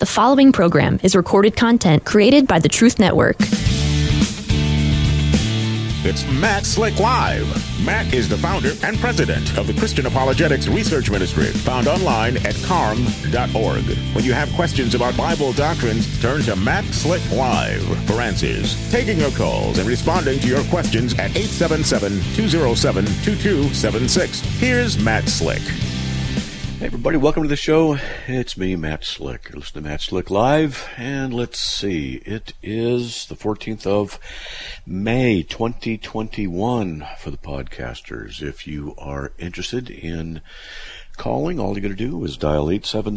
The following program is recorded content created by the Truth Network. It's Matt Slick Live. Matt is the founder and president of the Christian Apologetics Research Ministry, found online at carm.org. When you have questions about Bible doctrines, turn to Matt Slick Live for answers. Taking your calls and responding to your questions at 877-207-2276. Here's Matt Slick. Hey everybody, welcome to the show. It's me, Matt Slick. You're listening to Matt Slick Live, and let's see, it is the 14th of May, 2021 for the podcasters. If you are interested in calling, all you got to do is dial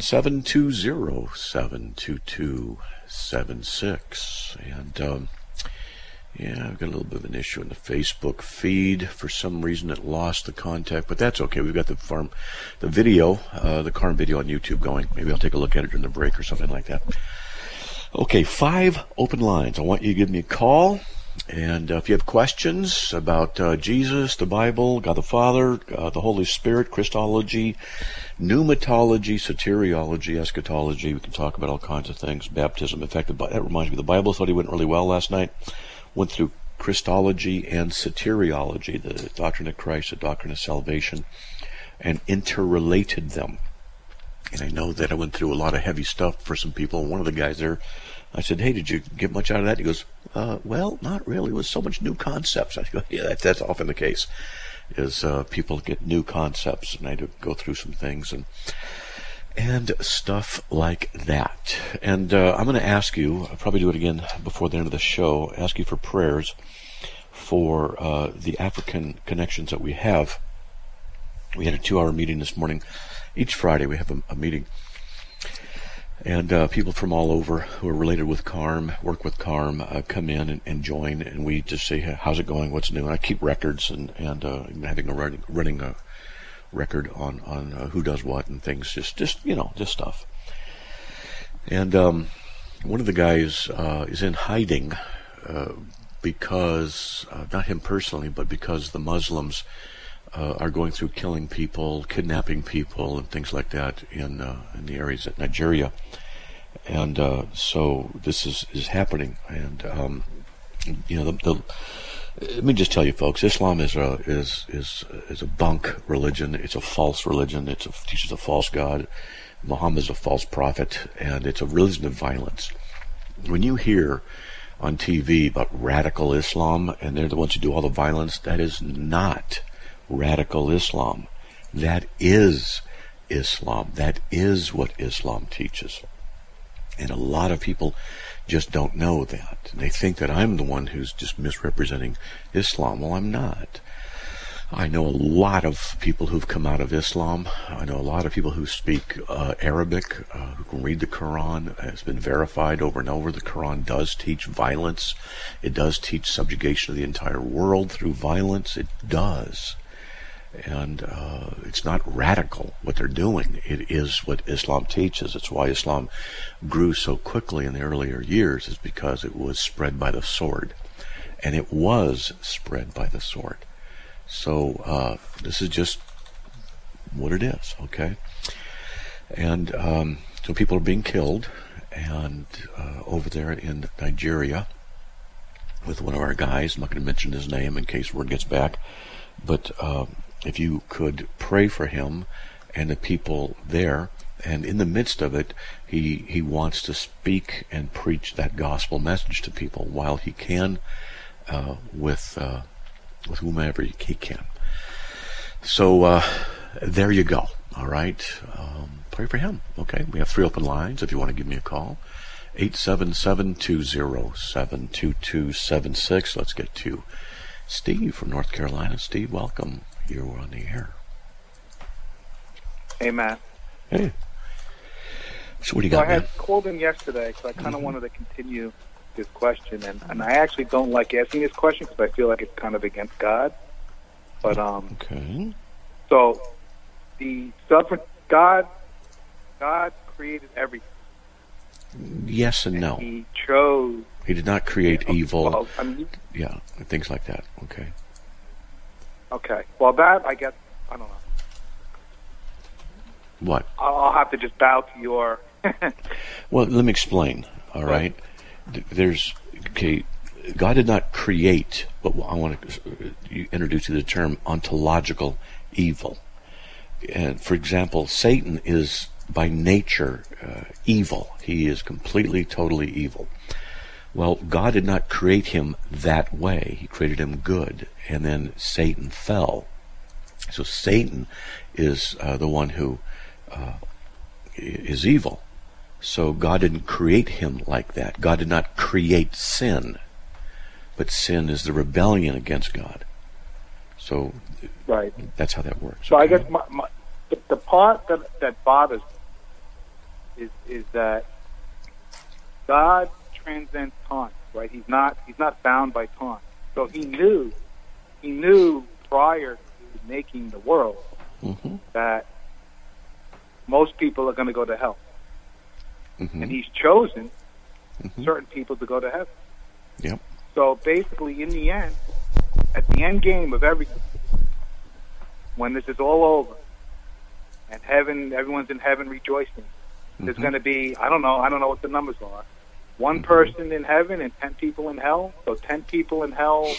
877-207-2276. And yeah, I've got a little bit of an issue in the Facebook feed. For some reason, it lost the contact, but that's okay. We've got the video, the Carm video on YouTube going. Maybe I'll take a look at it during the break or something like that. Okay, 5 open lines. I want you to give me a call, and if you have questions about Jesus, the Bible, God the Father, the Holy Spirit, Christology, pneumatology, soteriology, eschatology, we can talk about all kinds of things, baptism. In fact, that reminds me, the Bible study went really well last night. Went through Christology and soteriology, the doctrine of Christ, the doctrine of salvation, and interrelated them. And I know that I went through a lot of heavy stuff for some people. One of the guys there, I said, hey, did you get much out of that? He goes, well, not really. It was so much new concepts. I go, yeah, that's often the case, is people get new concepts, and I had to go through some things and stuff like that. And I'm going to ask you, I'll probably do it again before the end of the show, ask you for prayers for the African connections that we have. We had a 2-hour meeting this morning. Each Friday we have a meeting. And people from all over who are related with CARM, work with CARM, come in and join, and we just say, how's it going, what's new? And I keep records and having running a record on who does what and things, just stuff. And one of the guys is in hiding because not him personally, but because the Muslims are going through killing people, kidnapping people, and things like that in the areas of Nigeria. And so this is happening. And let me just tell you, folks, Islam is a bunk religion. It's a false religion. It teaches a false God. Muhammad is a false prophet, and it's a religion of violence. When you hear on TV about radical Islam, and they're the ones who do all the violence, that is not radical Islam. That is Islam. That is what Islam teaches. And a lot of people just don't know that. They think that I'm the one who's just misrepresenting Islam. Well, I'm not. I know a lot of people who've come out of Islam. I know a lot of people who speak Arabic, who can read the Quran. It's been verified over and over. The Quran does teach violence. It does teach subjugation of the entire world through violence. It does. And it's not radical what they're doing. It is what Islam teaches. It's why Islam grew so quickly in the earlier years, is because it was spread by the sword. And it was spread by the sword. So this is just what it is, okay? And so people are being killed, and over there in Nigeria with one of our guys. I'm not going to mention his name in case word gets back, but if you could pray for him and the people there, and in the midst of it, he wants to speak and preach that gospel message to people while he can, with whomever he can. So there you go. All right, pray for him. Okay, we have 3 open lines. If you want to give me a call, 877-207-2276. Let's get to Steve from North Carolina. Steve, welcome. You're on the air. Hey, Matt. Hey. So what do you got, I had called in yesterday, so I kind of wanted to continue this question, and I actually don't like asking this question because I feel like it's kind of against God. But okay. So the sovereign God created everything. Yes and no. He chose. He did not create evil. Well, yeah, things like that. Okay. Okay. Well, that I guess I don't know. What? I'll have to just bow to your Well, let me explain. All right. God did not create, but I want to introduce you to the term ontological evil. And for example, Satan is by nature evil. He is completely, totally evil. Well, God did not create him that way. He created him good, and then Satan fell. So Satan is the one who is evil. So God didn't create him like that. God did not create sin, but sin is the rebellion against God. So right. That's how that works. So okay? I guess the part that bothers me is that God transcends time, right? He's not bound by time. So he knew prior to making the world that most people are going to go to hell. And he's chosen certain people to go to heaven. Yep. So basically, in the end, at the end game of everything, when this is all over, and heaven, everyone's in heaven rejoicing, there's going to be, I don't know what the numbers are, one person in heaven and 10 people in hell. So 10 people in hell,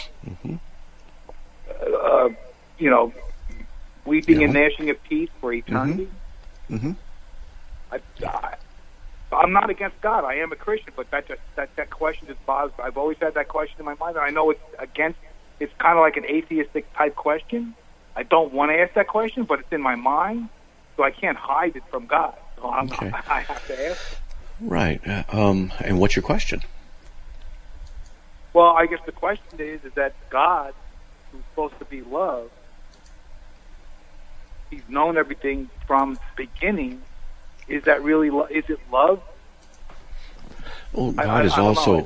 weeping and gnashing of teeth for eternity. I'm not against God. I am a Christian, but that question just bothers me. I've always had that question in my mind, and I know it's kind of like an atheistic type question. I don't want to ask that question, but it's in my mind, so I can't hide it from God. So I have to ask it. Right. And what's your question? Well, I guess the question is that God, who's supposed to be love, he's known everything from the beginning. Is that really is it love? Well, God is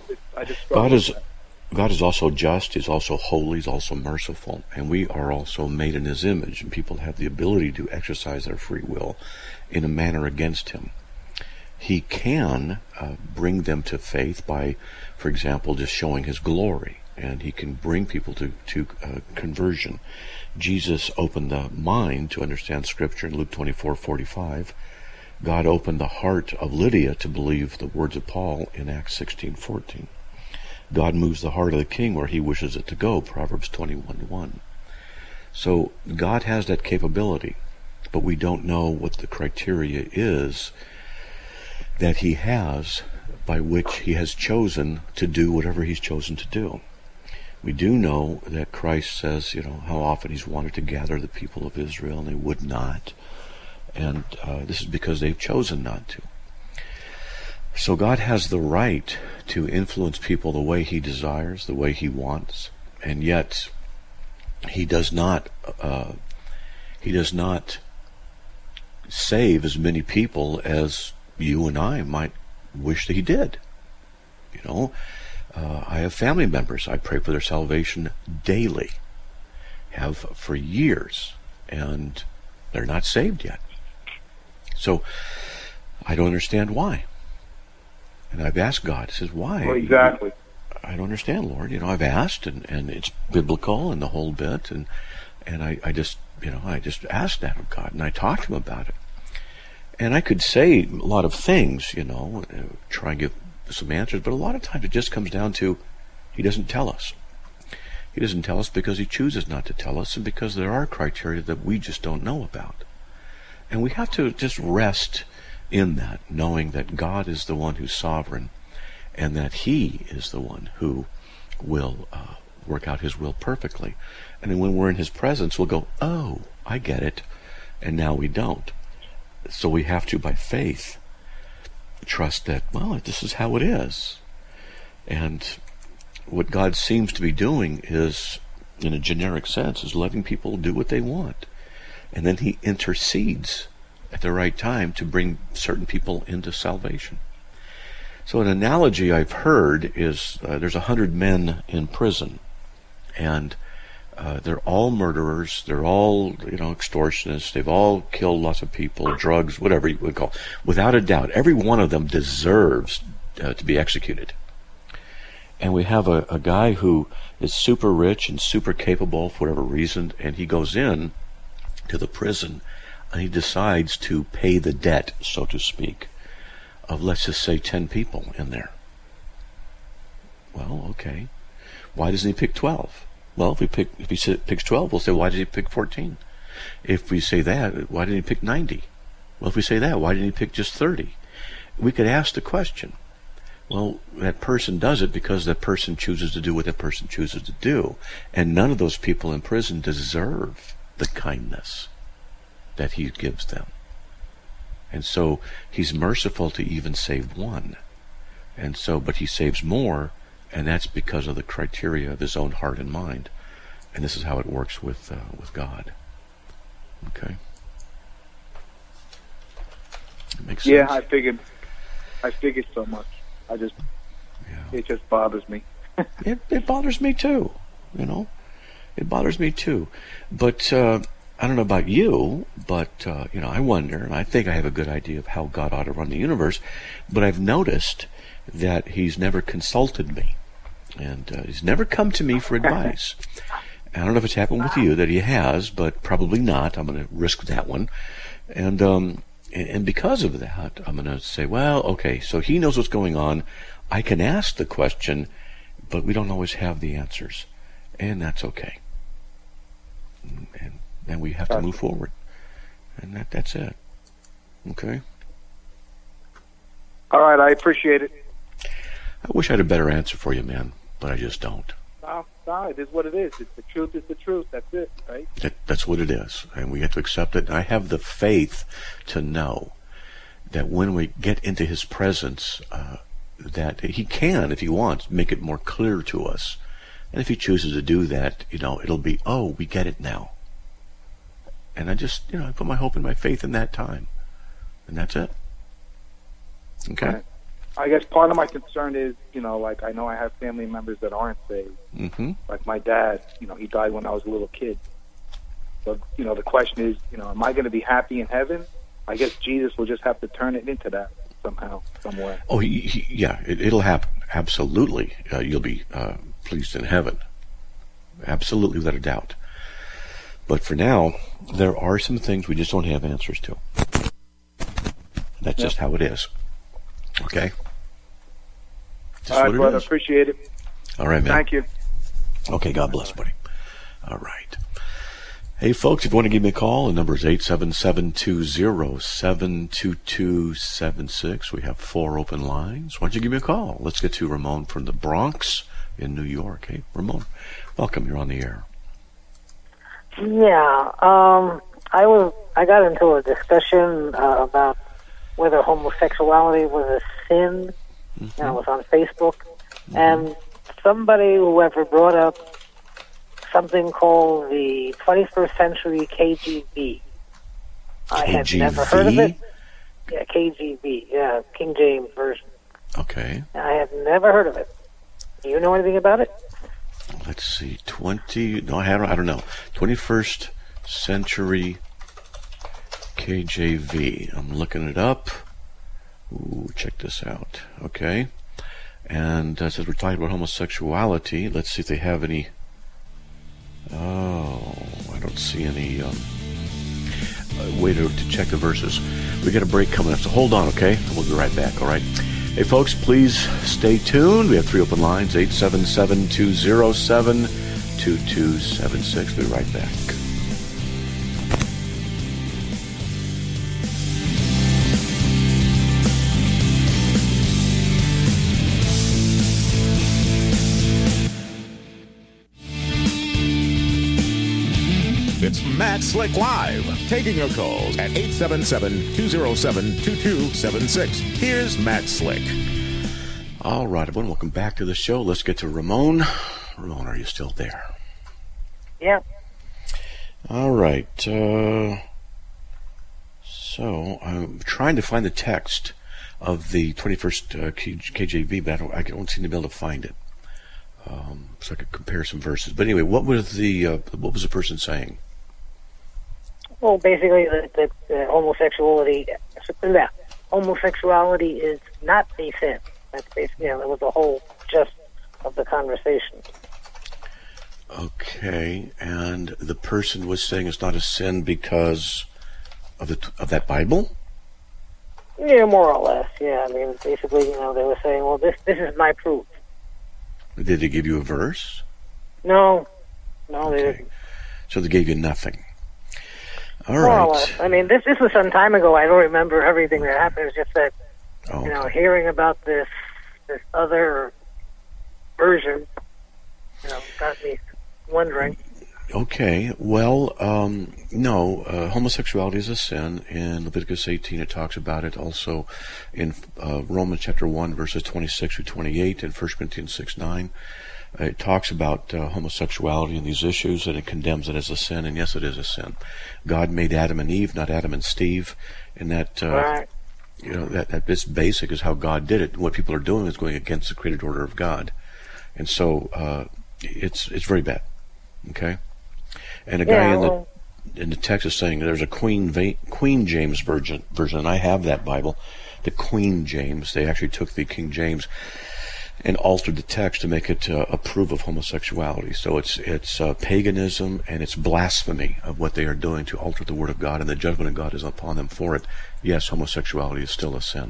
also just. He's also holy. He's also merciful, and we are also made in His image. And people have the ability to exercise their free will in a manner against Him. He can bring them to faith by, for example, just showing His glory, and He can bring people to conversion. Jesus opened the mind to understand Scripture in Luke 24:45. God opened the heart of Lydia to believe the words of Paul in Acts 16:14. God moves the heart of the king where He wishes it to go, Proverbs 21:1. So God has that capability, but we don't know what the criteria is that He has by which He has chosen to do whatever He's chosen to do. We do know that Christ says, how often He's wanted to gather the people of Israel and they would not. And this is because they've chosen not to. So God has the right to influence people the way He desires, the way He wants, and yet He does not save as many people as you and I might wish that He did. I have family members. I pray for their salvation daily, have for years, and they're not saved yet. So I don't understand why. And I've asked God, says, why? Well, exactly. I don't understand, Lord. I've asked, and it's biblical and the whole bit, and I just asked that of God, and I talked to Him about it. And I could say a lot of things, try and give some answers, but a lot of times it just comes down to He doesn't tell us. He doesn't tell us because He chooses not to tell us, and because there are criteria that we just don't know about. And we have to just rest in that, knowing that God is the one who's sovereign, and that He is the one who will work out His will perfectly. And then when we're in His presence, we'll go, oh, I get it, and now we don't. So we have to, by faith, trust that, well, this is how it is. And what God seems to be doing is, in a generic sense, is letting people do what they want. And then He intercedes at the right time to bring certain people into salvation. So an analogy I've heard is there's 100 men in prison, and they're all murderers, they're all extortionists, they've all killed lots of people, drugs, whatever you would call it. Without a doubt, every one of them deserves to be executed. And we have a guy who is super rich and super capable for whatever reason, and he goes in to the prison and he decides to pay the debt, so to speak, of, let's just say, 10 people in there. Well, okay. Why doesn't he pick 12? Well, if he picks 12, we'll say, why did he pick 14? If we say that, why didn't he pick 90? Well, if we say that, why didn't he pick just 30? We could ask the question. Well, that person does it because that person chooses to do what that person chooses to do. And none of those people in prison deserve the kindness that he gives them. And so he's merciful to even save one. And so, but he saves more, and that's because of the criteria of his own heart and mind. And this is how it works with God. Okay. That makes sense. Yeah, I figured so much. It just bothers me. It bothers me too, you know. It bothers me too. But I don't know about you, but you know, I wonder, and I think I have a good idea of how God ought to run the universe. But I've noticed that He's never consulted me, and He's never come to me for advice. I don't know if it's happened with you that He has, but probably not. I'm going to risk that one, and because of that, I'm going to say, well, okay, so He knows what's going on. I can ask the question, but we don't always have the answers, and that's okay. And then we have to move forward, and that's it. Okay. All right, I appreciate it. I wish I had a better answer for you, man, but I just don't. No, it is what it is. It's the truth. It's the truth. That's it, right? That's what it is, and we have to accept it. And I have the faith to know that when we get into His presence, that He can, if He wants, make it more clear to us. And if He chooses to do that, you know, it'll be, oh, we get it now. And I just, you know, I put my hope and my faith in that time, and that's it. Okay. Right. I guess part of my concern is, you know, like I know I have family members that aren't saved. Mm-hmm. Like my dad, you know, he died when I was a little kid. So, you know, the question is, you know, am I going to be happy in heaven? I guess Jesus will just have to turn it into that somehow, somewhere. Oh, yeah, it'll happen. Absolutely. You'll be pleased in heaven. Absolutely, without a doubt. But for now, there are some things we just don't have answers to. That's just how it is. Okay? All right, brother. Appreciate it. All right, man. Thank you. Okay, God bless, buddy. All right. Hey, folks, if you want to give me a call, the number is 877-207-2276. We have 4 open lines. Why don't you give me a call? Let's get to Ramon from the Bronx in New York. Hey, Ramon, welcome. You're on the air. Yeah, I got into a discussion about whether homosexuality was a sin. Mm-hmm. And it was on Facebook, and whoever brought up something called the 21st Century KGB. I had never heard of it. Yeah, KGB. Yeah, King James Version. Okay. I had never heard of it. Do you know anything about it? Let's see. I don't know. 21st Century KJV. I'm looking it up. Ooh, check this out. Okay. And since we're talking about homosexuality, let's see if they have any. Oh, I don't see any way to check the verses. We got a break coming up, so hold on, okay? And we'll be right back, all right? Hey, folks, please stay tuned. We have 3 open lines, 877-207-2276. We'll be right back. It's Matt Slick Live, taking your calls at 877-207-2276. Here's Matt Slick. All right, everyone, welcome back to the show. Let's get to Ramon. Ramon, are you still there? Yeah. All right. So I'm trying to find the text of the 21st KJV, but I don't seem to be able to find it. So I could compare some verses. But anyway, what was the person saying? Well, basically, that homosexuality is not a sin. That's basically, that was the whole gist of the conversation. Okay, and the person was saying it's not a sin because of that Bible? Yeah, more or less. Yeah, I mean, basically, they were saying, well, this is my proof. Did they give you a verse? No, they didn't. So they gave you nothing. All more right. Or less. I mean, this was some time ago. I don't remember everything that happened. It's just that, hearing about this other version, got me wondering. Okay, well, no, homosexuality is a sin. In Leviticus 18, it talks about it. Also in Romans chapter 1, verses 26 through 28, and 1 Corinthians 6:9, it talks about homosexuality and these issues, and it condemns it as a sin, and yes, it is a sin. God made Adam and Eve, not Adam and Steve, and that, right. That this basic is how God did it. What people are doing is going against the created order of God. And so it's very bad. Okay? And a guy in the text is saying there's a Queen James version, and I have that Bible, the Queen James. They actually took the King James and altered the text to make it approve of homosexuality. So it's paganism, and it's blasphemy of what they are doing to alter the Word of God, and the judgment of God is upon them for it. Yes, homosexuality is still a sin.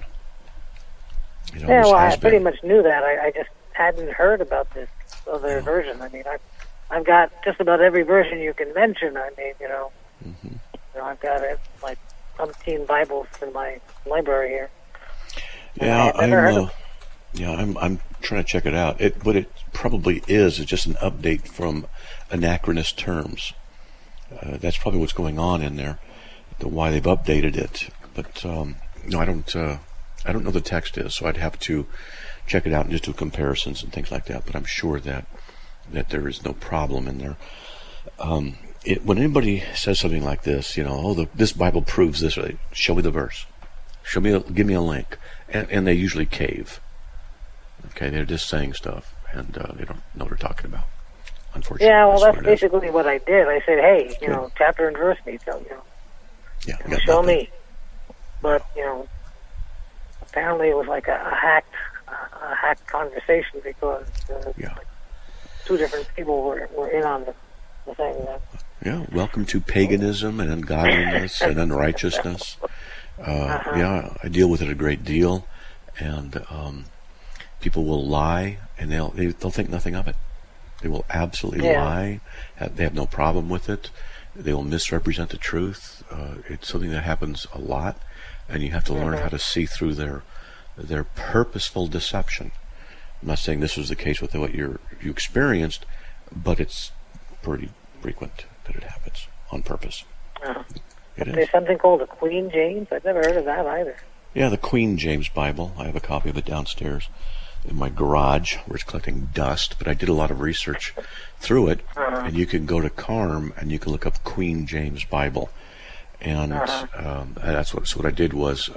I pretty much knew that. I just hadn't heard about this other version. I mean, I've got just about every version you can mention. I mean, I've got like umpteen Bibles in my library here. Yeah, I'm trying to check it out. What it probably is just an update from anachronist terms. That's probably what's going on in there, why they've updated it. But no, I don't know the text is, so I'd have to check it out and just do comparisons and things like that. But I'm sure that there is no problem in there. When anybody says something like this, this Bible proves this, show me the verse. Give me a link. And they usually cave. Okay, they're just saying stuff, and they don't know what they're talking about, unfortunately. Yeah, well, that's basically what I did. I said, hey, chapter and verse me, show me. But, apparently it was like a hacked conversation, because two different people were in on the thing. Yeah, welcome to paganism and ungodliness and unrighteousness. Yeah, I deal with it a great deal, and people will lie, and they'll think nothing of it. They will absolutely lie. They have no problem with it. They will misrepresent the truth. It's something that happens a lot, and you have to learn how to see through their purposeful deception. I'm not saying this was the case with what you experienced, but it's pretty frequent that it happens on purpose. There's something called the Queen James. I've never heard of that either. Yeah, the Queen James Bible. I have a copy of it downstairs in my garage where it's collecting dust, but I did a lot of research through it, and you can go to CARM and you can look up Queen James Bible, and that's what I did was,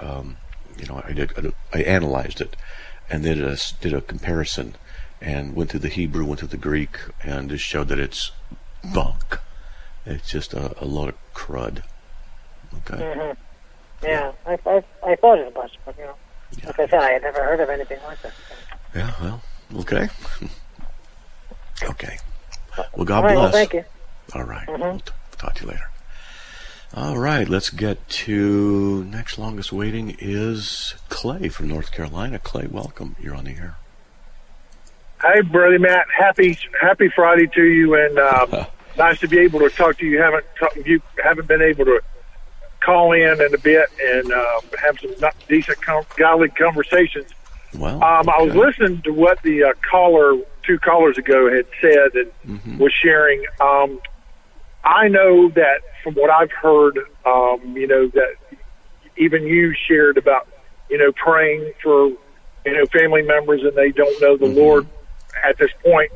I analyzed it and did a comparison and went through the Hebrew, went through the Greek, and just showed that it's bunk. It's just a load of crud. Okay. Yeah, I thought as much, but like I said, I had never heard of anything like that. Yeah, well, okay. Okay. Well, God bless. Well, thank you. All right. We'll talk to you later. All right, let's get to next longest waiting is Clay from North Carolina. Clay, welcome. You're on the air. Hey, Brother Matt. Happy Friday to you, and nice to be able to talk to you. You haven't been able to call in a bit and have some decent, godly conversations. Well, I was listening to what the two callers ago had said and was sharing. I know that from what I've heard, that even you shared about, praying for, family members and they don't know the Lord at this point.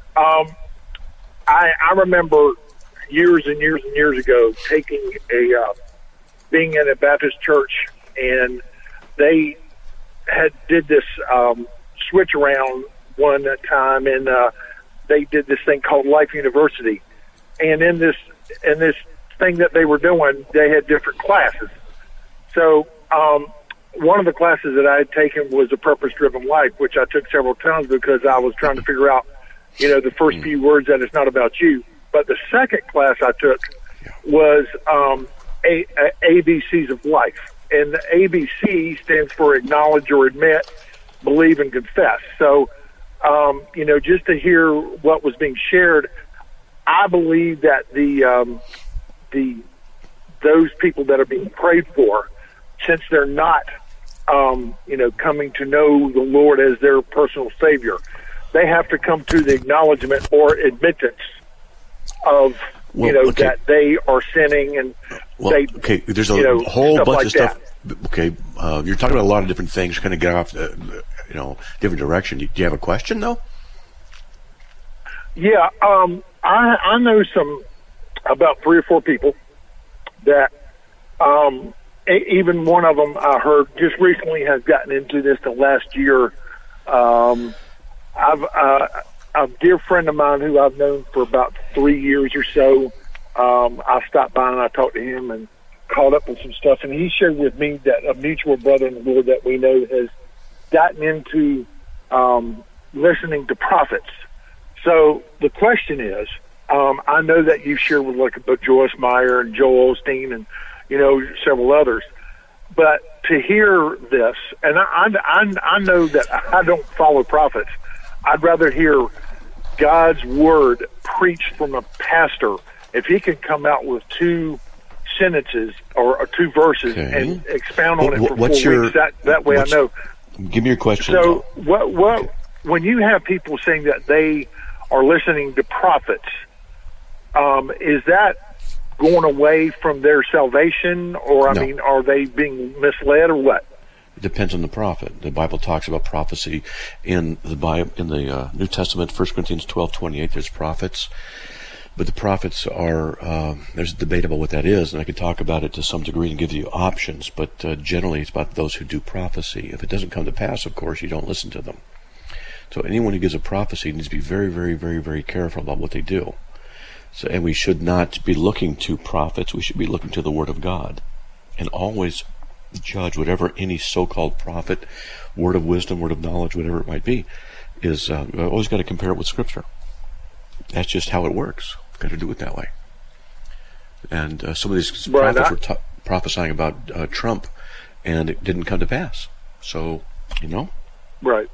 I remember years and years and years ago being in a Baptist church, and they did this switch around one time, and they did this thing called Life University. And in this thing that they were doing, they had different classes. So one of the classes that I had taken was a purpose-driven life, which I took several times because I was trying to figure out, the first few words that it's not about you. But the second class I took was ABCs of life. and the ABC stands for acknowledge or admit, believe, and confess. So, just to hear what was being shared, I believe that those people that are being prayed for, since they're not, coming to know the Lord as their personal Savior, they have to come to the acknowledgement or admittance of, that they are sinning, and there's a whole bunch of stuff. Okay, you're talking about a lot of different things. Kind of get off, different direction. Do you have a question though? Yeah, I know about 3 or 4 people that, even one of them I heard just recently has gotten into this the last year. A dear friend of mine who I've known for about 3 years or so, I stopped by and I talked to him and caught up with some stuff, and he shared with me that a mutual brother in the Lord that we know has gotten into listening to prophets. So the question is, I know that you shared with about Joyce Meyer and Joel Osteen and several others, but to hear this, and I know that I don't follow prophets. I'd rather hear God's word preached from a pastor. If he can come out with 2 sentences or 2 verses and expound on it for 4 weeks, that way I know. Give me your question. So what when you have people saying that they are listening to prophets, is that going away from their salvation, or No. are they being misled, or what? It depends on the prophet. The Bible talks about prophecy in the New Testament. 1 Corinthians 12:28. There's prophets, but the prophets are. There's a debate about what that is, and I could talk about it to some degree and give you options. But generally, it's about those who do prophecy. If it doesn't come to pass, of course, you don't listen to them. So anyone who gives a prophecy needs to be very, very, very, very careful about what they do. So, and we should not be looking to prophets. We should be looking to the Word of God, and always judge whatever any so-called prophet, word of wisdom, word of knowledge, whatever it might be, is always got to compare it with Scripture. That's just how it works. We've got to do it that way. And some of these prophets were prophesying about Trump, and it didn't come to pass. So, Right.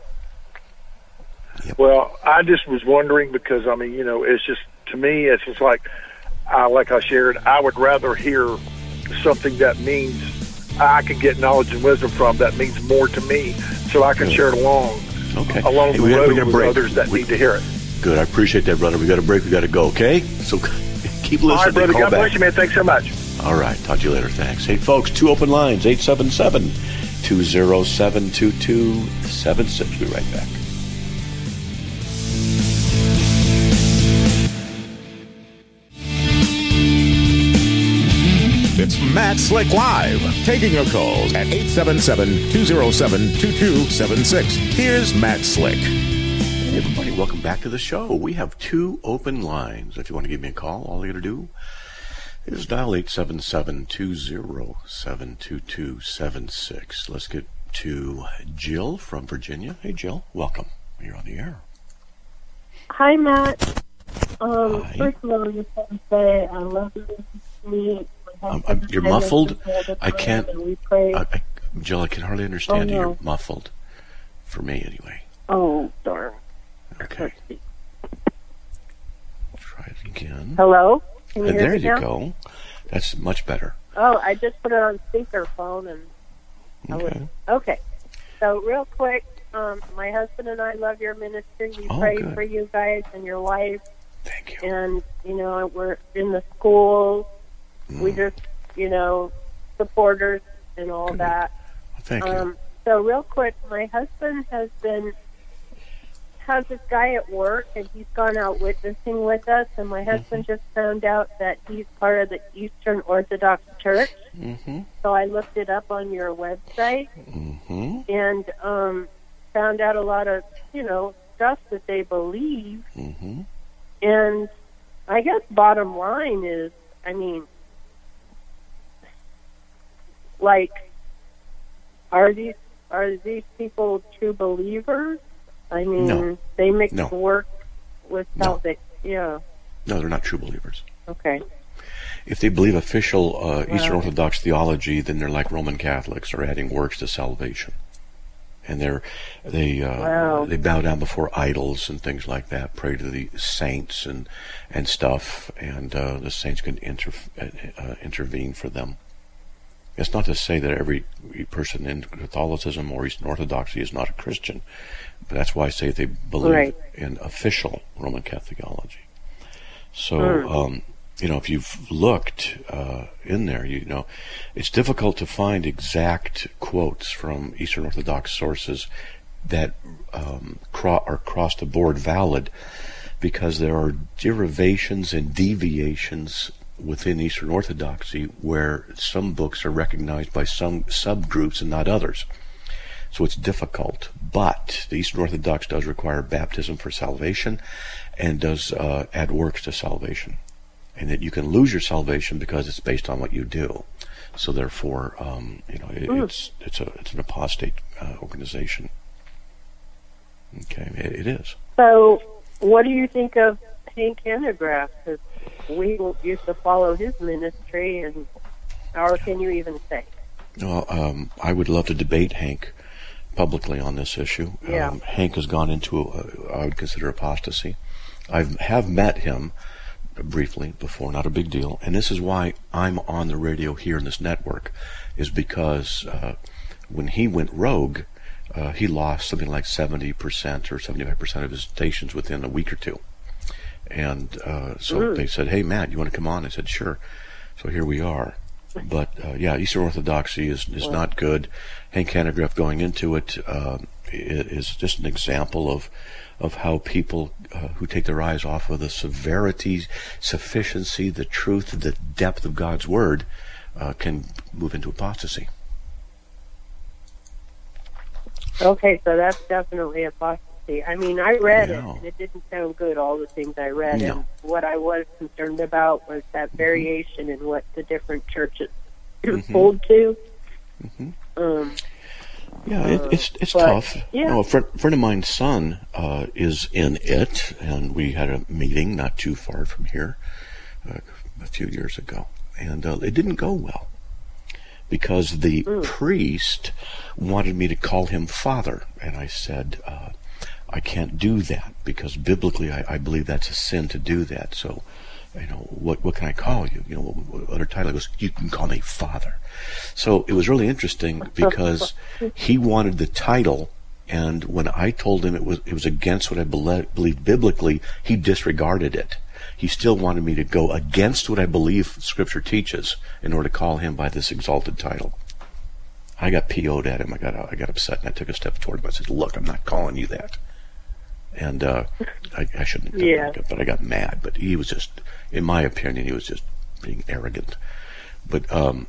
Yep. Well, I just was wondering because, it's just, to me, it's just like I shared, I would rather hear something that means I can get knowledge and wisdom from, that means more to me, so I can share it along the road with others that need to hear it. Good. I appreciate that, brother. We got a break. We got to go, okay? So keep listening. All right, brother. God bless you, man. Thanks so much. All right. Talk to you later. Thanks. Hey, folks, 2 open lines, 877-207-2276. We'll be right back. It's Matt Slick Live, taking your calls at 877-207-2276. Here's Matt Slick. Hey, everybody, welcome back to the show. We have 2 open lines. If you want to give me a call, all you got to do is dial 877-207-2276. Let's get to Jill from Virginia. Hey, Jill, welcome. You're on the air. Hi, Matt. Hi. First of all, I just want to say I love you. You're muffled. I can't. Jill, I can hardly understand you. You're muffled. For me, anyway. Oh, darn. Okay. Try it again. Hello? Can you hear There me you now? go. That's much better. Oh, I just put it on speakerphone and okay. So real quick, my husband and I love your ministry. We pray for you guys and your wife. Thank you. And, we're in the schools. We just, supporters and all that. Thank you. So real quick, my husband has this guy at work, and he's gone out witnessing with us, and my husband just found out that he's part of the Eastern Orthodox Church. So I looked it up on your website and found out a lot of, stuff that they believe. And I guess bottom line is, are these people true believers? No. They mix No. work with salvation. Yeah. No, they're not true believers. Okay. If they believe official Eastern Orthodox theology, then they're like Roman Catholics, or adding works to salvation. And they bow down before idols and things like that, pray to the saints and stuff, and the saints can intervene for them. It's not to say that every person in Catholicism or Eastern Orthodoxy is not a Christian, but that's why I say they believe in official Roman Catholic theology. So, if you've looked in there, it's difficult to find exact quotes from Eastern Orthodox sources that are across the board valid, because there are derivations and deviations within Eastern Orthodoxy where some books are recognized by some subgroups and not others. So it's difficult. But the Eastern Orthodox does require baptism for salvation and does add works to salvation. And that you can lose your salvation because it's based on what you do. So therefore, it's an apostate organization. Okay, it is. So, what do you think of Hank Hanegraaff? Because we used to follow his ministry, and how can you even say? Well, I would love to debate Hank publicly on this issue. Yeah. Hank has gone into, I would consider, apostasy. I have met him briefly before, not a big deal, and this is why I'm on the radio here in this network, is because when he went rogue, he lost something like 70% or 75% of his stations within a week or two. And so they said, "Hey, Matt, you want to come on?" I said, "Sure." So here we are. But Eastern Orthodoxy is not good. Hank Hanegraaff going into it is just an example of how people who take their eyes off of the severity, sufficiency, the truth, the depth of God's Word can move into apostasy. Okay, so that's definitely apostasy. I mean, I read it, and it didn't sound good, all the things I read. No. And what I was concerned about was that variation in what the different churches hold to. It's tough. Yeah. A friend of mine's son is in it, and we had a meeting not too far from here a few years ago, and it didn't go well because the priest wanted me to call him father, and I said I can't do that because biblically I believe that's a sin to do that. So, what can I call you? Under title goes, you can call me father. So it was really interesting because he wanted the title, and when I told him it was against what I believed biblically, he disregarded it. He still wanted me to go against what I believe Scripture teaches in order to call him by this exalted title. I got PO'd at him. I got upset, and I took a step toward him. I said, "Look, I'm not calling you that." And I shouldn't have done that, but I got mad. But he was just, in my opinion, he was just being arrogant. But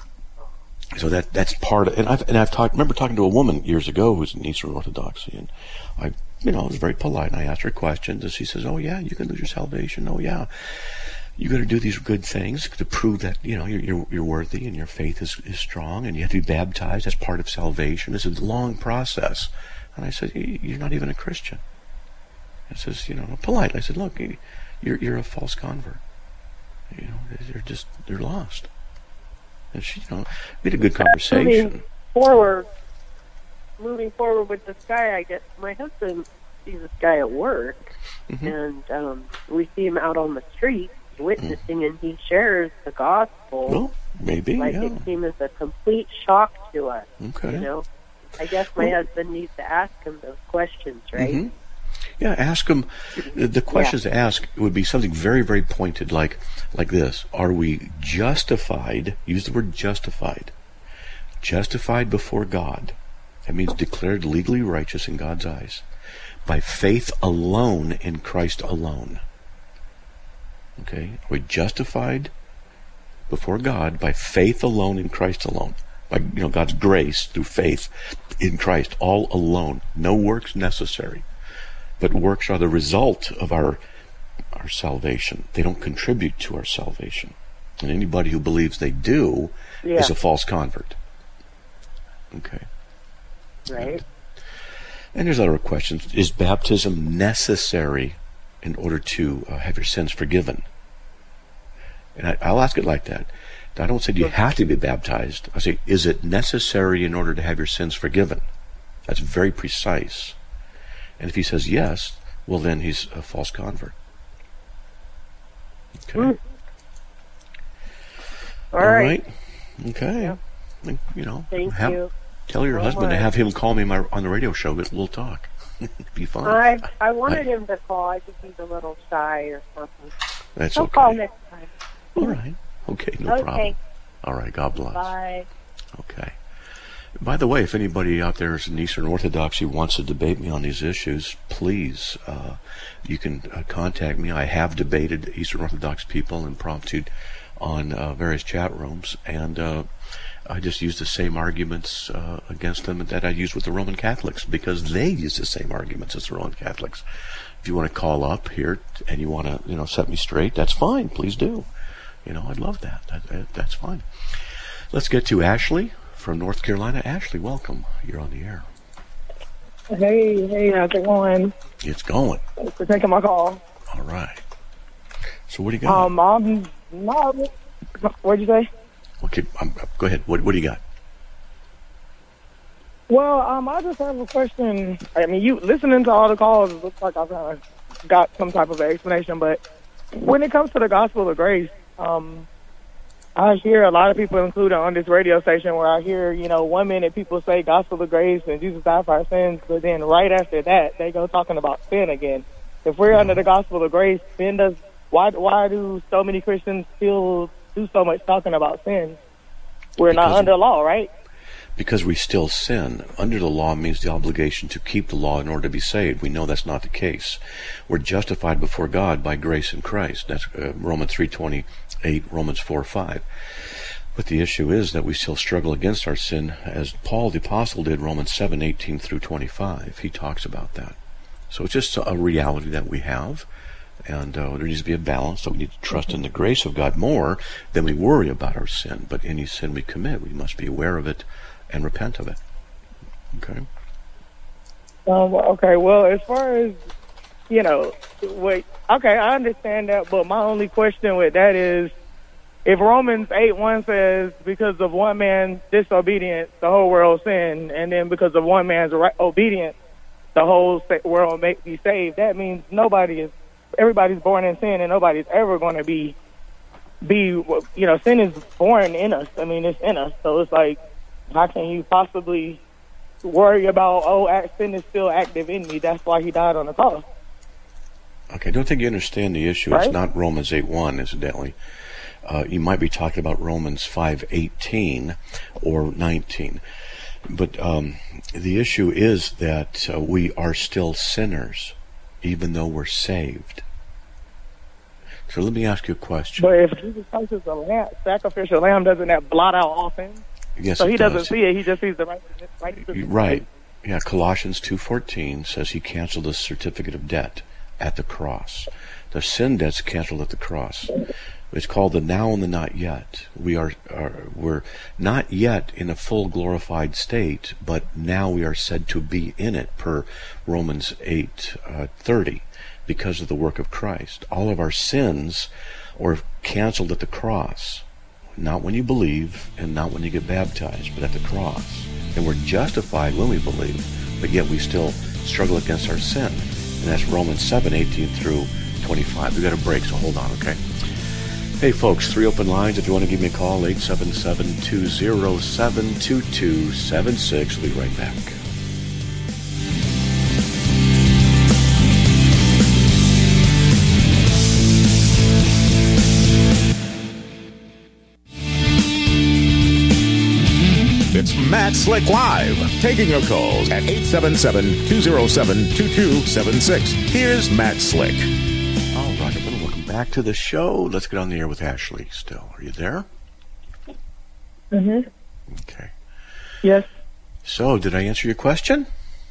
so that's part of, and I've remember talking to a woman years ago who's in Eastern Orthodoxy, and I was very polite, and I asked her questions, and she says, "Oh yeah, you can lose your salvation. Oh yeah, you got to do these good things to prove that you're worthy and your faith is strong, and you have to be baptized. That's part of salvation. It's a long process." And I said, "You're not even a Christian." I says, politely, I said, "Look, you're a false convert. You're lost." And she, we had a good conversation. Moving forward with this guy, I guess my husband sees this guy at work, and we see him out on the street witnessing, and he shares the gospel. Well, maybe, it came as a complete shock to us. Okay. I guess my husband needs to ask him those questions, right? Yeah, ask them. The questions to ask would be something very, very pointed, like this: Are we justified? Use the word justified. Justified before God. That means declared legally righteous in God's eyes by faith alone in Christ alone. Okay, are we justified before God by faith alone in Christ alone? By God's grace through faith in Christ, all alone, no works necessary. But works are the result of our salvation. They don't contribute to our salvation. And anybody who believes they do is a false convert. Okay. Right. And there's other questions. Is baptism necessary in order to have your sins forgiven? And I'll ask it like that. I don't say, do you have to be baptized? I say, is it necessary in order to have your sins forgiven? That's very precise. And if he says yes, well, then he's a false convert. Okay. All right. Okay. Yeah. You know, Thank you. Tell your husband to have him call me on the radio show, but we'll talk. It'd be fun. I wanted him to call. I just he's a little shy or something. That's He'll okay. call next time. All right. Okay, no problem. All right, God bless. Bye. Okay. By the way, if anybody out there is in Eastern Orthodoxy wants to debate me on these issues, please, you can contact me. I have debated Eastern Orthodox people impromptu on various chat rooms, and I just use the same arguments against them that I use with the Roman Catholics, because they use the same arguments as the Roman Catholics. If you want to call up here and you want to, set me straight, that's fine. Please do. I'd love that. That's fine. Let's get to Ashley from North Carolina. Ashley, welcome. You're on the air. Hey, how's it going? It's going. Thanks for taking my call. All right. So what do you got? I'm not. What'd you say? Okay, go ahead. What do you got? Well, I just have a question. I mean, you listening to all the calls, it looks like I've kind of got some type of explanation. But when it comes to the gospel of grace, I hear a lot of people included on this radio station where I hear, 1 minute people say gospel of grace and Jesus died for our sins, but then right after that, they go talking about sin again. If we're under the gospel of grace, why do so many Christians still do so much talking about sin? We're not under law, right? Because we still sin. Under the law means the obligation to keep the law in order to be saved. We know that's not the case. We're justified before God by grace in Christ. That's Romans 3:28, Romans 4:5. But the issue is that we still struggle against our sin, as Paul the Apostle did, Romans 7:18 through 25. He talks about that. So it's just a reality that we have. And there needs to be a balance. So we need to trust in the grace of God more than we worry about our sin. But any sin we commit, we must be aware of it and repent of it. Okay? Okay, well, as far as, I understand that, but my only question with that is, if Romans 8:1 says, because of one man's disobedience, the whole world sinned, and then because of one man's obedience, the whole world may be saved, that means everybody's born in sin, and nobody's ever going to be, sin is born in us. I mean, it's in us. So it's like, how can you possibly worry about, sin is still active in me? That's why he died on the cross. Okay, I don't think you understand the issue. Right? It's not Romans 8:1, incidentally. You might be talking about Romans 5:18 or 19. But the issue is that we are still sinners, even though we're saved. So let me ask you a question. But if Jesus Christ is a sacrificial lamb, doesn't that blot out all sin? Yes, so he doesn't does. see it, he just sees the righteousness. Right. Yeah, Colossians 2:14 says he canceled the certificate of debt at the cross. The sin debt's canceled at the cross. It's called the now and the not yet. We're not yet in a full glorified state, but now we are said to be in it per Romans 8:30 because of the work of Christ. All of our sins are canceled at the cross. Not when you believe and not when you get baptized, but at the cross. And we're justified when we believe, but yet we still struggle against our sin. And that's Romans 7:18 through 25. We've got a break, so hold on, okay? Hey folks, 3 open lines if you want to give me a call, 877-207-2276. We'll be right back. It's Matt Slick Live, taking your calls at 877-207-2276. Here's Matt Slick. All right, everyone, welcome back to the show. Let's get on the air with Ashley still. Are you there? Mm-hmm. Okay. Yes. So, did I answer your question?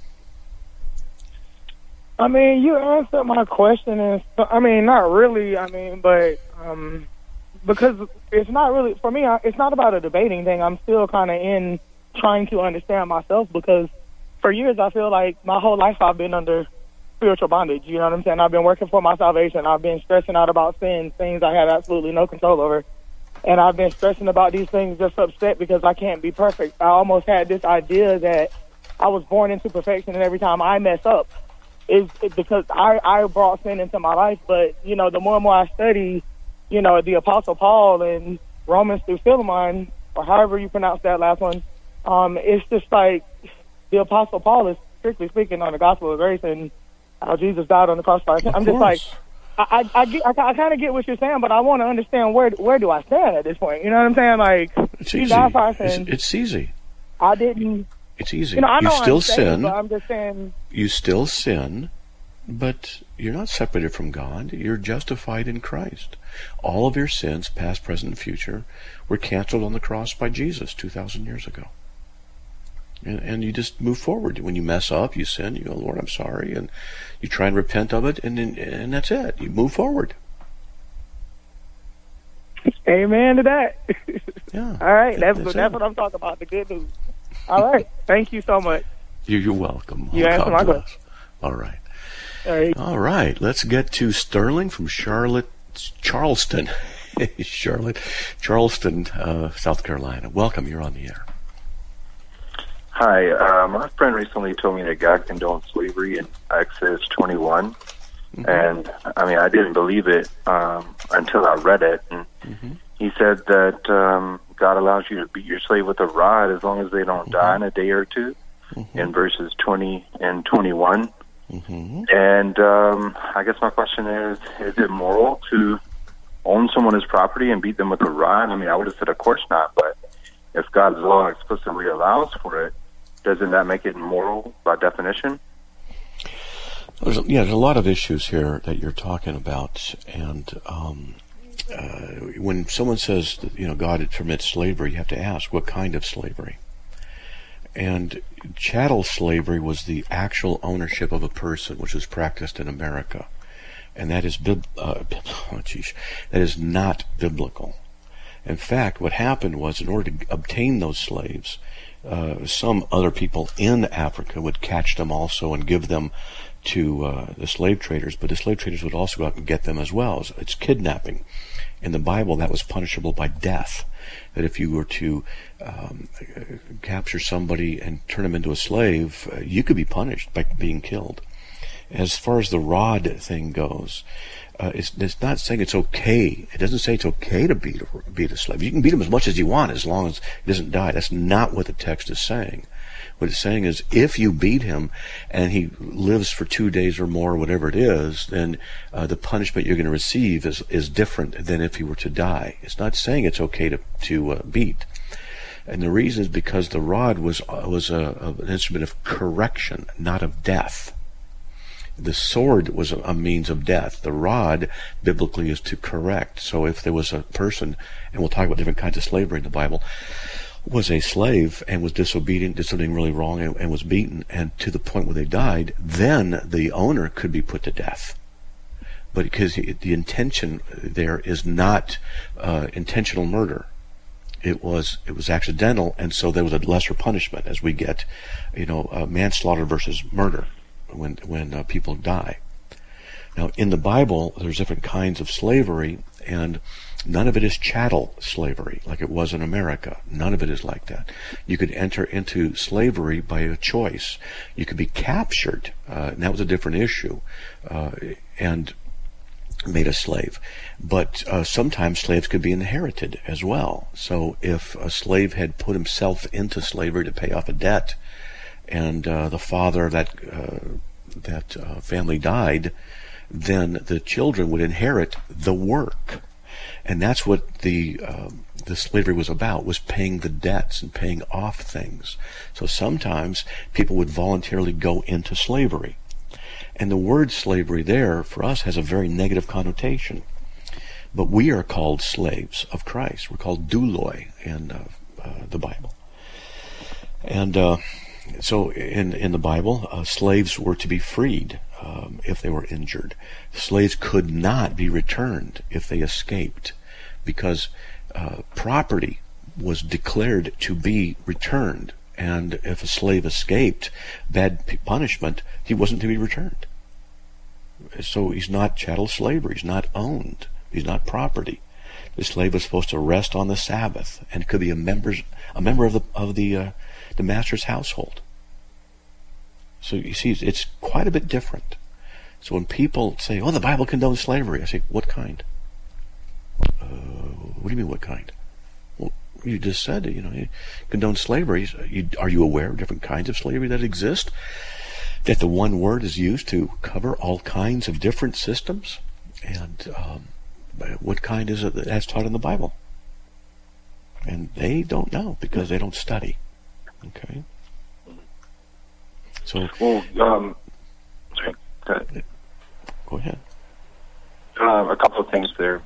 I mean, you answered my question, and not really. But because it's not really for me. It's not about a debating thing. I'm still kind of in trying to understand myself because for years I feel like my whole life I've been under spiritual bondage. You know what I'm saying? I've been working for my salvation. I've been stressing out about sin, things I have absolutely no control over. And I've been stressing about these things just upset because I can't be perfect. I almost had this idea that I was born into perfection, and every time I mess up, it's because I brought sin into my life. But, you know, the more and more I study, you know, the Apostle Paul and Romans through Philemon, or however you pronounce that last one, it's just like the Apostle Paul is strictly speaking on the gospel of grace and how Jesus died on the cross. I'm just like, I kind of get what you're saying, but I want to understand where do I stand at this point? You know what I'm saying? Like, it's easy. It's easy. I didn't. It's easy. You know, I know you still I'm sin. saying, but I'm just saying. You still sin, but you're not separated from God. You're justified in Christ. All of your sins, past, present, and future, were canceled on the cross by Jesus 2,000 years ago. And you just move forward. When you mess up, you sin, you go, Lord, I'm sorry, and you try and repent of it, and that's it. You move forward. Amen to that. Yeah. All right, that's what I'm talking about, the good news. All right, thank you so much. You're welcome. You answered my question. All right. All right, let's get to Sterling from Charleston, Charleston, South Carolina. Welcome, you're on the air. Hi, my friend recently told me that God condoned slavery in Exodus 21, and I mean, I didn't believe it until I read it. And he said that God allows you to beat your slave with a rod as long as they don't die in a day or two, in verses 20 and 21. And I guess my question is it moral to own someone's property and beat them with a rod? I mean, I would have said, of course not, but if God's law explicitly allows for it, doesn't that make it immoral by definition? There's a lot of issues here that you're talking about, and when someone says that, you know, God permits slavery, you have to ask what kind of slavery. And chattel slavery was the actual ownership of a person, which was practiced in America, and that is that is not biblical. In fact, what happened was, in order to obtain those slaves, some other people in Africa would catch them also and give them to the slave traders, but the slave traders would also go out and get them as well. So it's kidnapping. In the Bible, that was punishable by death. That if you were to capture somebody and turn them into a slave, you could be punished by being killed. As far as the rod thing goes, it's not saying it's okay. It doesn't say it's okay to beat a slave. You can beat him as much as you want as long as he doesn't die. That's not what the text is saying. What it's saying is, if you beat him and he lives for 2 days or more, whatever it is, then the punishment you're going to receive is different than if he were to die. It's not saying it's okay to beat. And the reason is because the rod was an instrument of correction, not of death. The sword was a means of death. The rod, biblically, is to correct. So if there was a person, and we'll talk about different kinds of slavery in the Bible, was a slave and was disobedient, did something really wrong, and was beaten, and to the point where they died, then the owner could be put to death. But because the intention there is not intentional murder. It was accidental, and so there was a lesser punishment, as we get, manslaughter versus murder when people die. Now, in the Bible, there's different kinds of slavery, and none of it is chattel slavery like it was in America. None of it is like that. You could enter into slavery by a choice. You could be captured, and that was a different issue, and made a slave. But sometimes slaves could be inherited as well. So if a slave had put himself into slavery to pay off a debt, and the father of that family died, then the children would inherit the work. And that's what the slavery was about, was paying the debts and paying off things. So sometimes people would voluntarily go into slavery. And the word slavery there, for us, has a very negative connotation. But we are called slaves of Christ. We're called douloi in the Bible. And so in the Bible, slaves were to be freed if they were injured. Slaves could not be returned if they escaped, because property was declared to be returned. And if a slave escaped bad punishment, he wasn't to be returned. So he's not chattel slavery. He's not owned. He's not property. The slave was supposed to rest on the Sabbath, and could be a member of the master's household. So you see, it's quite a bit different. So when people say, "Oh, the Bible condones slavery," I say, "What kind?" What do you mean, what kind? Well, you just said, you condone slavery. Are you aware of different kinds of slavery that exist? That the one word is used to cover all kinds of different systems? And what kind is it that's taught in the Bible? And they don't know because they don't study. Okay? So, sorry. Go ahead. A couple of things there.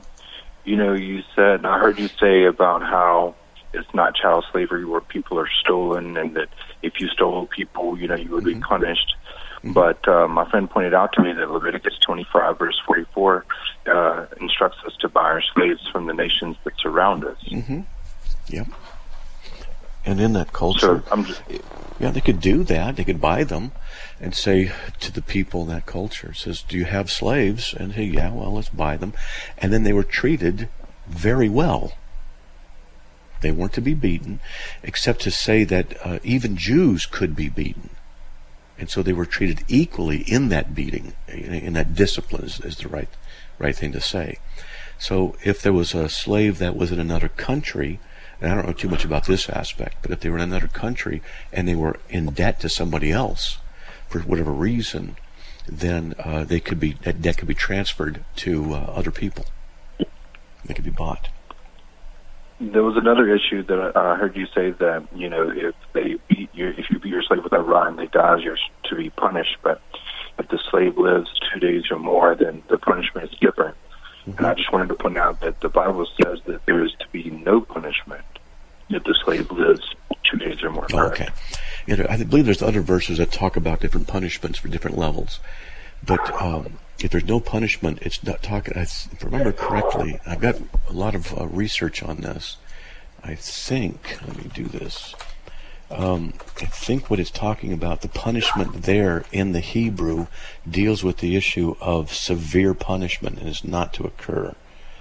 You said, I heard you say about how it's not child slavery where people are stolen, and that if you stole people, you would be punished. Mm-hmm. But my friend pointed out to me that Leviticus 25, verse 44, instructs us to buy our slaves from the nations that surround us. Mm-hmm. Yep. And in that culture, they could do that. They could buy them and say to the people in that culture, says, "Do you have slaves?" And say, "Yeah, well, let's buy them." And then they were treated very well. They weren't to be beaten, except to say that even Jews could be beaten. And so they were treated equally in that beating, in that discipline is the right thing to say. So if there was a slave that was in another country, and I don't know too much about this aspect, but if they were in another country and they were in debt to somebody else for whatever reason, then that debt could be transferred to other people. They could be bought. There was another issue that I heard you say that if you beat your slave with a rod and they die, you're to be punished. But if the slave lives 2 days or more, then the punishment is different. Mm-hmm. And I just wanted to point out that the Bible says that there is to be no punishment if the slave lives 2 days or more. Okay. I believe there's other verses that talk about different punishments for different levels. But if there's no punishment, it's not talking. If I remember correctly, I've got a lot of research on this. I think, let me do this. I think what it's talking about, the punishment there in the Hebrew deals with the issue of severe punishment and is not to occur.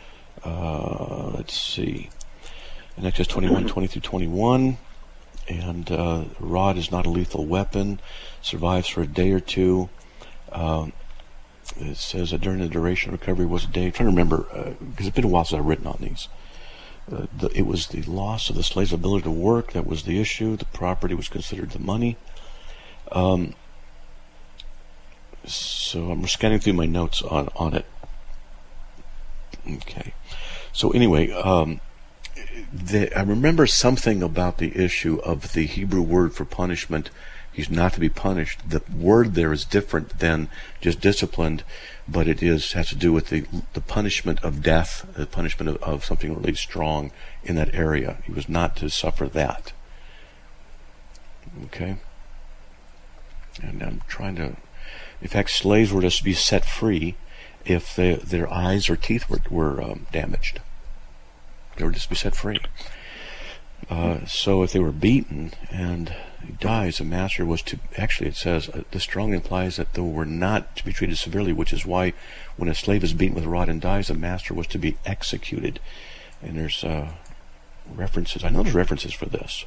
Let's see. In Exodus 21, 20 through 21, and rod is not a lethal weapon, survives for a day or two. It says that during the duration of recovery was a day. I'm trying to remember, because it's been a while since I've written on these. It was the loss of the slave's ability to work that was the issue. The property was considered the money. So I'm scanning through my notes on it. Okay. So anyway, I remember something about the issue of the Hebrew word for punishment. He's not to be punished. The word there is different than just disciplined, but it has to do with the punishment of death, the punishment of something really strong in that area. He was not to suffer that. Okay? And I'm trying to... In fact, slaves were to be set free if their eyes or teeth were damaged. They were just to be set free. So if they were beaten and he dies, the master was to... Actually, it says, this strongly implies that they were not to be treated severely, which is why when a slave is beaten with a rod and dies, the master was to be executed. And there's references. I know there's references for this.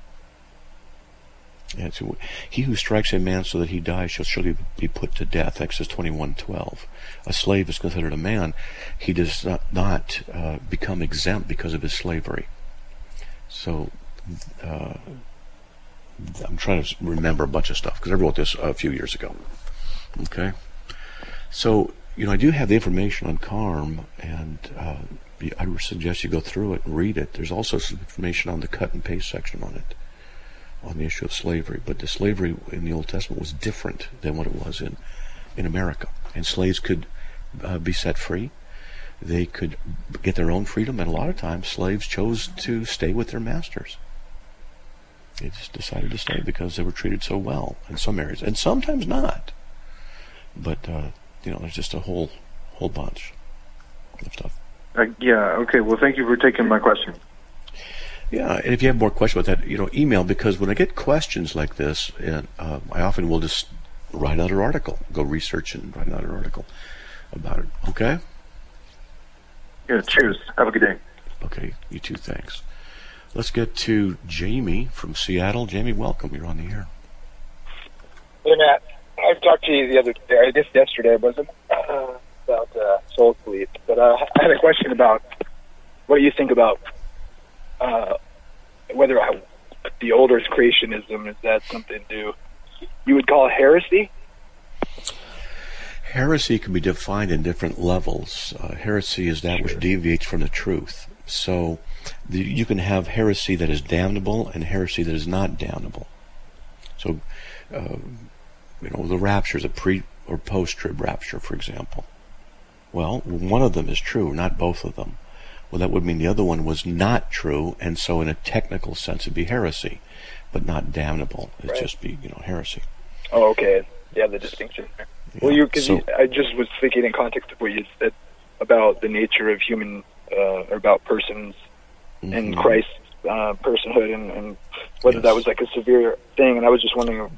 And so, he who strikes a man so that he dies shall surely be put to death. Exodus 21:12. A slave is considered a man. He does not become exempt because of his slavery. So, I'm trying to remember a bunch of stuff because I wrote this a few years ago. Okay? So, I do have the information on CARM, and I would suggest you go through it and read it. There's also some information on the cut and paste section on it, on the issue of slavery. But the slavery in the Old Testament was different than what it was in America. And slaves could be set free. They could get their own freedom, and a lot of times slaves chose to stay with their masters. They just decided to stay because they were treated so well in some areas, and sometimes not. But there's just a whole bunch of stuff. Okay. Well, thank you for taking my question. Yeah, and if you have more questions about that, email, because when I get questions like this, and I often will just write another article. Go research and write another article about it. Okay? Yeah, cheers. Have a good day. Okay, you too, thanks. Let's get to Jamie from Seattle. Jamie, welcome. You're on the air. Hey, Matt. I talked to you the other day, I guess yesterday, wasn't it? About soul sleep. But I had a question about what do you think about whether the older creationism, is that something you would call heresy? Heresy can be defined in different levels. Heresy is that which deviates from the truth. So you can have heresy that is damnable and heresy that is not damnable. So, the rapture is a pre or post-trib rapture, for example. Well, one of them is true, not both of them. Well, that would mean the other one was not true, and so in a technical sense it'd be heresy, but not damnable. It'd just be, heresy. Oh, okay. Yeah, the distinction there. Yeah. Well, I just was thinking in context of what you said about the nature of human, or about persons and Christ's personhood, and whether that was like a severe thing. And I was just wondering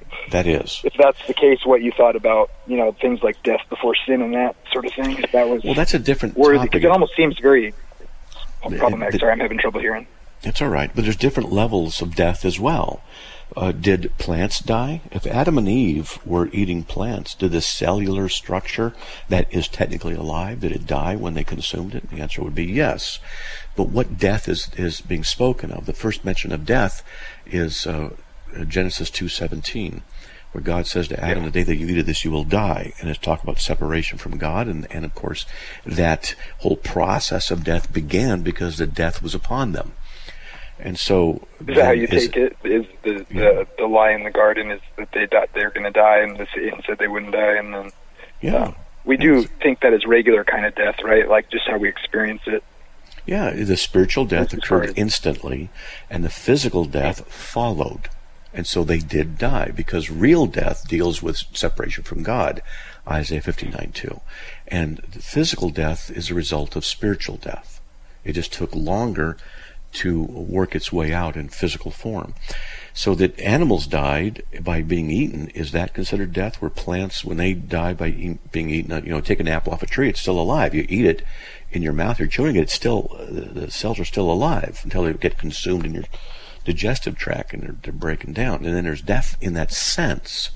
if that's the case, what you thought about, things like death before sin and that sort of thing. If that was that's a different topic. Because it almost seems very problematic. Sorry, I'm having trouble hearing. It's all right, but there's different levels of death as well. Did plants die? If Adam and Eve were eating plants, did the cellular structure that is technically alive, did it die when they consumed it? The answer would be yes. But what death is being spoken of? The first mention of death is Genesis 2:17, where God says to Adam, the day that you eat of this, you will die. And it's talking about separation from God. And of course, that whole process of death began because the death was upon them. And so, is that how you take it? Is the lie in the garden is that they're going to die, and Satan said they wouldn't die, and then we do think that is regular kind of death, right? Like just how we experience it. Yeah, the spiritual death occurred instantly, and the physical death followed, and so they did die because real death deals with separation from God, Isaiah 59:2, and the physical death is a result of spiritual death. It just took longer to work its way out in physical form. So that animals died by being eaten, is that considered death? Where plants, when they die by being eaten, take an apple off a tree, it's still alive. You eat it in your mouth, you're chewing it, it's still, the cells are still alive until they get consumed in your digestive tract and they're breaking down. And then there's death in that sense.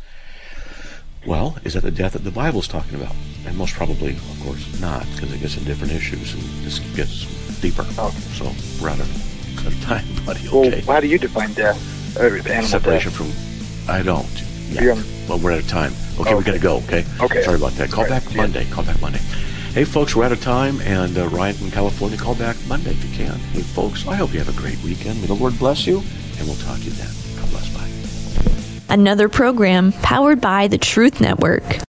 Well, is that the death that the Bible's talking about? And most probably, of course, not, because it gets into different issues and this gets deeper. Okay. So we're out of time, buddy. Okay. Well, how do you define death? Separation from... I don't. Yeah. Well, we're out of time. Okay, we got to go, okay? Okay. Sorry about that. Call back Monday. Hey, folks, we're out of time, and Ryan from California, call back Monday if you can. Hey, folks, I hope you have a great weekend. May the Lord bless you, and we'll talk to you then. God bless. Bye. Another program powered by the Truth Network.